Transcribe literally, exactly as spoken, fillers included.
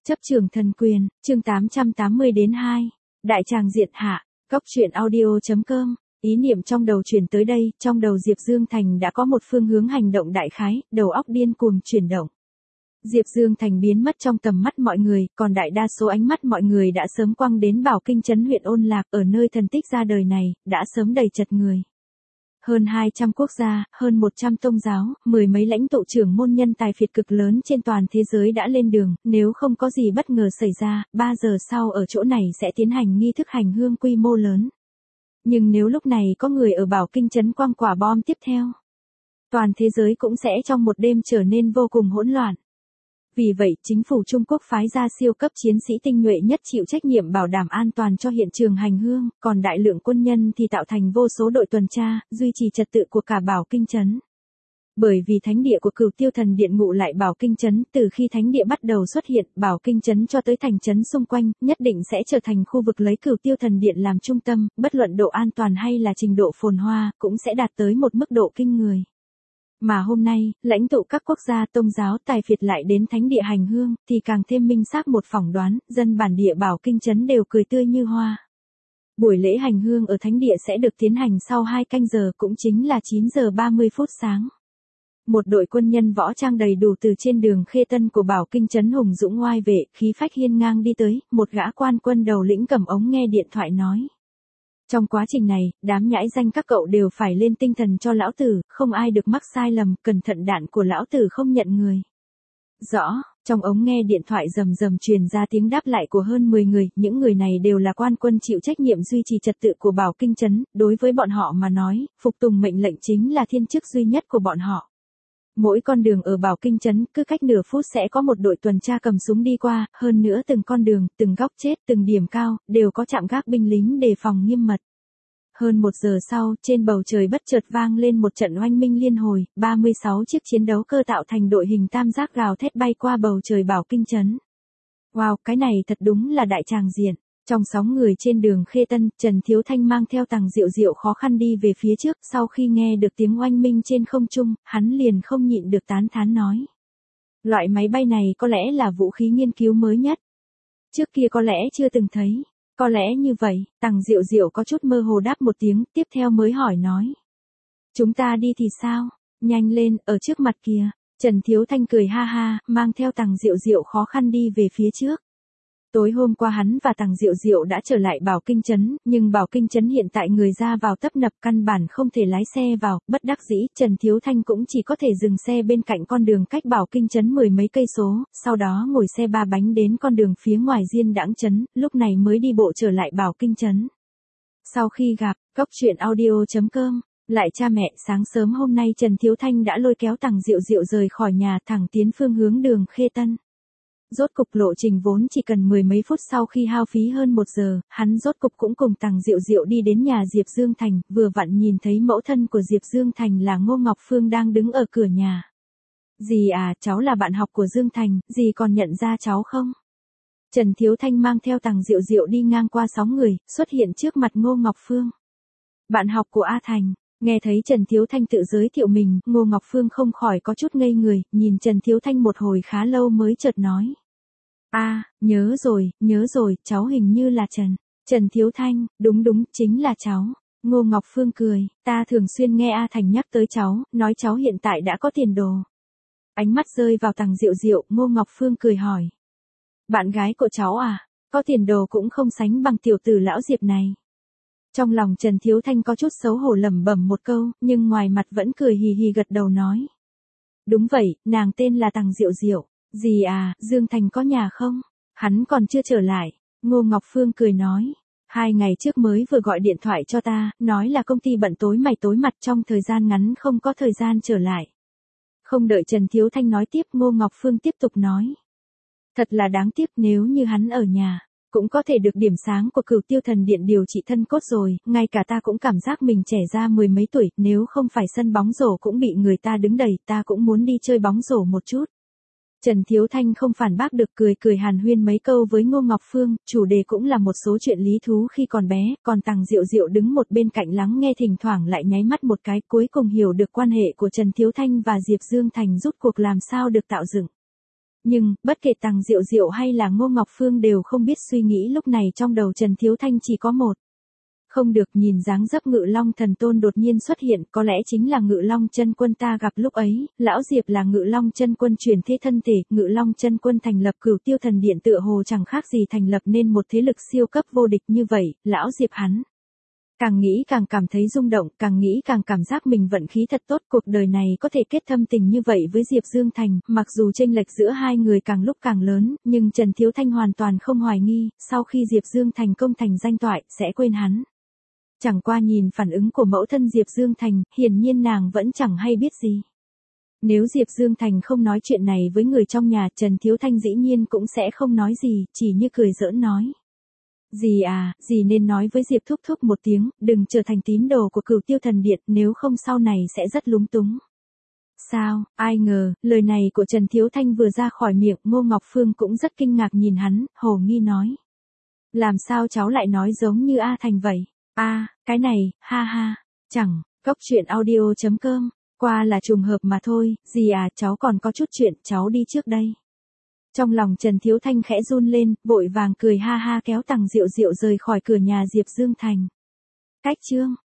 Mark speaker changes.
Speaker 1: Chấp trường thần quyền, chương tám trăm tám mươi đến hai. Đại tràng diện hạ, góc truyện audio.com. Ý niệm trong đầu chuyển tới đây, trong đầu Diệp Dương Thành đã có một phương hướng hành động đại khái, đầu óc điên cuồng chuyển động. Diệp Dương Thành biến mất trong tầm mắt mọi người, còn đại đa số ánh mắt mọi người đã sớm quăng đến Bảo Kinh trấn huyện Ôn Lạc, ở nơi thần tích ra đời này, đã sớm đầy chật người. Hơn hai trăm quốc gia, hơn một trăm tôn giáo, mười mấy lãnh tụ trưởng môn nhân tài phiệt cực lớn trên toàn thế giới đã lên đường, nếu không có gì bất ngờ xảy ra, ba giờ sau ở chỗ này sẽ tiến hành nghi thức hành hương quy mô lớn. Nhưng nếu lúc này có người ở Bảo Kinh trấn quăng quả bom tiếp theo, toàn thế giới cũng sẽ trong một đêm trở nên vô cùng hỗn loạn. Vì vậy, chính phủ Trung Quốc phái ra siêu cấp chiến sĩ tinh nhuệ nhất chịu trách nhiệm bảo đảm an toàn cho hiện trường hành hương, còn đại lượng quân nhân thì tạo thành vô số đội tuần tra, duy trì trật tự của cả Bảo Kinh trấn. Bởi vì thánh địa của Cửu Tiêu Thần Điện ngụ lại Bảo Kinh trấn, từ khi thánh địa bắt đầu xuất hiện, Bảo Kinh trấn cho tới thành trấn xung quanh, nhất định sẽ trở thành khu vực lấy Cửu Tiêu Thần Điện làm trung tâm, bất luận độ an toàn hay là trình độ phồn hoa, cũng sẽ đạt tới một mức độ kinh người. Mà hôm nay, lãnh tụ các quốc gia tôn giáo tài phiệt lại đến thánh địa hành hương, thì càng thêm minh xác một phỏng đoán, dân bản địa Bảo Kinh trấn đều cười tươi như hoa. Buổi lễ hành hương ở thánh địa sẽ được tiến hành sau hai canh giờ, cũng chính là chín giờ ba mươi phút sáng. Một đội quân nhân võ trang đầy đủ từ trên đường Khê Tân của Bảo Kinh trấn hùng dũng oai vệ, khí phách hiên ngang đi tới, một gã quan quân đầu lĩnh cầm ống nghe điện thoại nói. Trong quá trình này, đám nhãi danh các cậu đều phải lên tinh thần cho lão tử, không ai được mắc sai lầm, cẩn thận đạn của lão tử không nhận người. Rõ, trong ống nghe điện thoại rầm rầm truyền ra tiếng đáp lại của hơn mười người, những người này đều là quan quân chịu trách nhiệm duy trì trật tự của Bảo Kinh trấn, đối với bọn họ mà nói, phục tùng mệnh lệnh chính là thiên chức duy nhất của bọn họ. Mỗi con đường ở Bảo Kinh trấn, cứ cách nửa phút sẽ có một đội tuần tra cầm súng đi qua, hơn nữa từng con đường, từng góc chết, từng điểm cao, đều có trạm gác binh lính đề phòng nghiêm mật. Hơn một giờ sau, trên bầu trời bất chợt vang lên một trận oanh minh liên hồi, ba mươi sáu chiếc chiến đấu cơ tạo thành đội hình tam giác gào thét bay qua bầu trời Bảo Kinh trấn. Wow, cái này thật đúng là đại tràng diện. Trong sóng người trên đường Khê Tân, Trần Thiếu Thanh mang theo Tằng Diệu Diệu khó khăn đi về phía trước, sau khi nghe được tiếng oanh minh trên không trung, hắn liền không nhịn được tán thán nói. Loại máy bay này có lẽ là vũ khí nghiên cứu mới nhất. Trước kia có lẽ chưa từng thấy. Có lẽ như vậy, Tằng Diệu Diệu có chút mơ hồ đáp một tiếng, tiếp theo mới hỏi nói. Chúng ta đi thì sao? Nhanh lên, ở trước mặt kìa. Trần Thiếu Thanh cười ha ha, mang theo Tằng Diệu Diệu khó khăn đi về phía trước. Tối hôm qua hắn và Tằng Diệu Diệu đã trở lại Bảo Kinh trấn, nhưng Bảo Kinh trấn hiện tại người ra vào tấp nập căn bản không thể lái xe vào, bất đắc dĩ, Trần Thiếu Thanh cũng chỉ có thể dừng xe bên cạnh con đường cách Bảo Kinh trấn mười mấy cây số, sau đó ngồi xe ba bánh đến con đường phía ngoài Diên Đãng trấn, lúc này mới đi bộ trở lại Bảo Kinh trấn. Sau khi gặp, góc truyện audio.com, lại cha mẹ, sáng sớm hôm nay Trần Thiếu Thanh đã lôi kéo Tằng Diệu Diệu rời khỏi nhà thẳng tiến phương hướng đường Khê Tân. Rốt cục lộ trình vốn chỉ cần mười mấy phút sau khi hao phí hơn một giờ, hắn rốt cục cũng cùng Tằng Diệu Diệu đi đến nhà Diệp Dương Thành, vừa vặn nhìn thấy mẫu thân của Diệp Dương Thành là Ngô Ngọc Phương đang đứng ở cửa nhà. Dì à, cháu là bạn học của Dương Thành, dì còn nhận ra cháu không? Trần Thiếu Thanh mang theo Tằng Diệu Diệu đi ngang qua sóng người, xuất hiện trước mặt Ngô Ngọc Phương. Bạn học của A Thành. Nghe thấy Trần Thiếu Thanh tự giới thiệu mình, Ngô Ngọc Phương không khỏi có chút ngây người, nhìn Trần Thiếu Thanh một hồi khá lâu mới chợt nói. A, à, nhớ rồi, nhớ rồi, cháu hình như là Trần. Trần Thiếu Thanh, đúng đúng, chính là cháu. Ngô Ngọc Phương cười, ta thường xuyên nghe A Thành nhắc tới cháu, nói cháu hiện tại đã có tiền đồ. Ánh mắt rơi vào Tằng Diệu Diệu, Ngô Ngọc Phương cười hỏi. Bạn gái của cháu à, có tiền đồ cũng không sánh bằng tiểu tử lão Diệp này. Trong lòng Trần Thiếu Thanh có chút xấu hổ lẩm bẩm một câu, nhưng ngoài mặt vẫn cười hì hì gật đầu nói. Đúng vậy, nàng tên là Tằng Diệu Diệu. Dì à, Dương Thành có nhà không? Hắn còn chưa trở lại. Ngô Ngọc Phương cười nói. Hai ngày trước mới vừa gọi điện thoại cho ta, nói là công ty bận tối mày tối mặt trong thời gian ngắn không có thời gian trở lại. Không đợi Trần Thiếu Thanh nói tiếp, Ngô Ngọc Phương tiếp tục nói. Thật là đáng tiếc, nếu như hắn ở nhà, cũng có thể được điểm sáng của Cửu Tiêu Thần Điện điều trị thân cốt rồi, ngay cả ta cũng cảm giác mình trẻ ra mười mấy tuổi, nếu không phải sân bóng rổ cũng bị người ta đứng đầy, ta cũng muốn đi chơi bóng rổ một chút. Trần Thiếu Thanh không phản bác được, cười cười hàn huyên mấy câu với Ngô Ngọc Phương, chủ đề cũng là một số chuyện lý thú khi còn bé, còn Tằng Diệu Diệu đứng một bên cạnh lắng nghe, thỉnh thoảng lại nháy mắt một cái, cuối cùng hiểu được quan hệ của Trần Thiếu Thanh và Diệp Dương Thành rốt cuộc làm sao được tạo dựng. Nhưng, bất kể Tằng Diệu Diệu hay là Ngô Ngọc Phương đều không biết suy nghĩ lúc này trong đầu Trần Thiếu Thanh chỉ có một. Không được, nhìn dáng dấp Ngự Long Thần Tôn đột nhiên xuất hiện, có lẽ chính là Ngự Long Chân Quân ta gặp lúc ấy, lão Diệp là Ngự Long Chân Quân chuyển thế thân thể, Ngự Long Chân Quân thành lập Cửu Tiêu Thần Điện tựa hồ chẳng khác gì thành lập nên một thế lực siêu cấp vô địch như vậy, lão Diệp hắn. Càng nghĩ càng cảm thấy rung động, càng nghĩ càng cảm giác mình vận khí thật tốt, cuộc đời này có thể kết thâm tình như vậy với Diệp Dương Thành, mặc dù chênh lệch giữa hai người càng lúc càng lớn, nhưng Trần Thiếu Thanh hoàn toàn không hoài nghi, sau khi Diệp Dương Thành công thành danh toại, sẽ quên hắn. Chẳng qua nhìn phản ứng của mẫu thân Diệp Dương Thành, hiển nhiên nàng vẫn chẳng hay biết gì. Nếu Diệp Dương Thành không nói chuyện này với người trong nhà, Trần Thiếu Thanh dĩ nhiên cũng sẽ không nói gì, chỉ như cười giỡn nói. Dì à, dì nên nói với Diệp thúc thúc một tiếng, đừng trở thành tín đồ của Cửu Tiêu Thần Điện, nếu không sau này sẽ rất lúng túng. Sao, ai ngờ, lời này của Trần Thiếu Thanh vừa ra khỏi miệng, Ngô Ngọc Phương cũng rất kinh ngạc nhìn hắn, hồ nghi nói. Làm sao cháu lại nói giống như A Thành vậy? A, à, cái này, ha ha, chẳng, cốc truyện audio chấm com, qua là trùng hợp mà thôi, dì à, cháu còn có chút chuyện, cháu đi trước đây. Trong lòng Trần Thiếu Thanh khẽ run lên, vội vàng cười ha ha kéo Tằng Diệu Diệu rời khỏi cửa nhà Diệp Dương Thành. Cách chương